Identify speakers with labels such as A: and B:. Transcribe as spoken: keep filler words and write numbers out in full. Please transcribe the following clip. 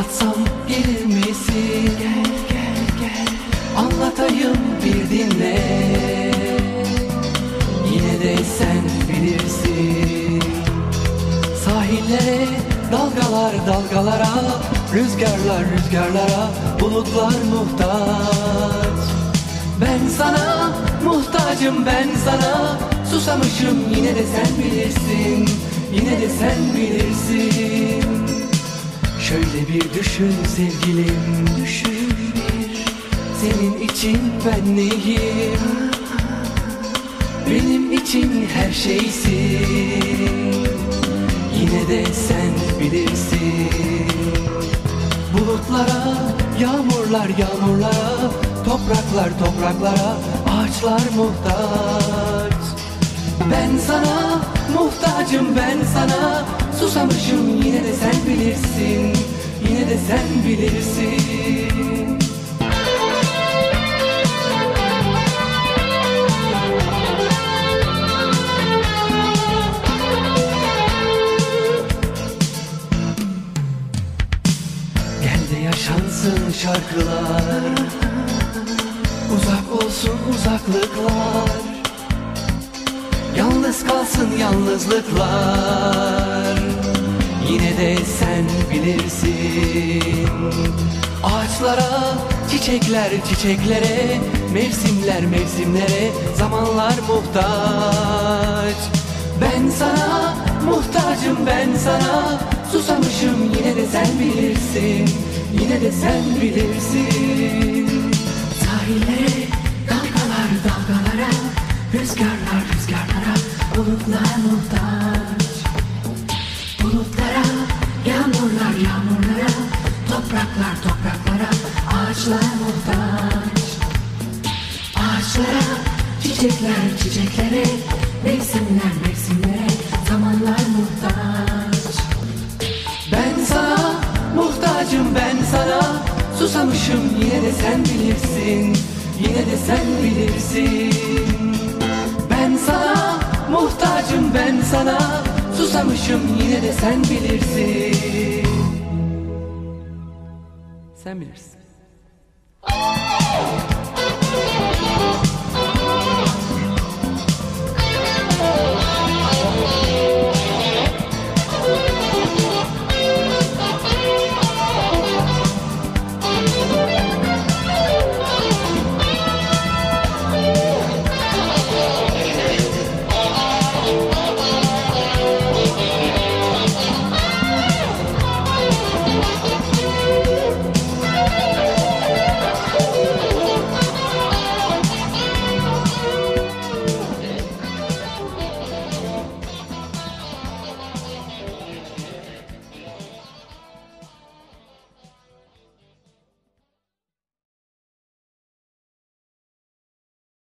A: anlatsam gelir misin? Gel gel gel, anlatayım bir dinle. Yine de sen bilirsin. Sahillere, dalgalar dalgalara, rüzgarlar rüzgarlara, bulutlar muhtaç. Ben sana muhtacım, ben sana susamışım. Yine de sen bilirsin, yine de sen bilirsin. Şöyle bir düşün sevgilim, düşün bir, senin için ben neyim? Benim için her şeysin. Yine de sen bilirsin. Bulutlara, yağmurlar yağmurlara, topraklar topraklara, ağaçlar muhtaç. Ben sana muhtacım, ben sana susamışım. Yine de sen bilirsin, yine de sen bilirsin. Gel de yaşansın şarkılar, uzak olsun uzaklıklar, yalnız kalsın yalnızlıklar. Yine de sen bilirsin. Ağaçlara, çiçekler çiçeklere, mevsimler mevsimlere, zamanlar muhtaç. Ben sana muhtacım, ben sana susamışım. Yine de sen bilirsin, yine de sen bilirsin.
B: Sahillere, dalgalar dalgalara, rüzgarlar rüzgarlara, bulutlar muhtaç. Bulutlara, yağmurlar yağmurlara, topraklar topraklara, ağaçlar muhtaç. Ağaçlara, çiçekler çiçeklere, mevsimler mevsimlere, zamanlar muhtaç.
A: Ben sana muhtacım, ben sana susamışım. Yine de sen bilirsin, yine de sen bilirsin. Ben sana muhtacım, ben sana susamışım. Yine de sen bilirsin. Sen bilirsin.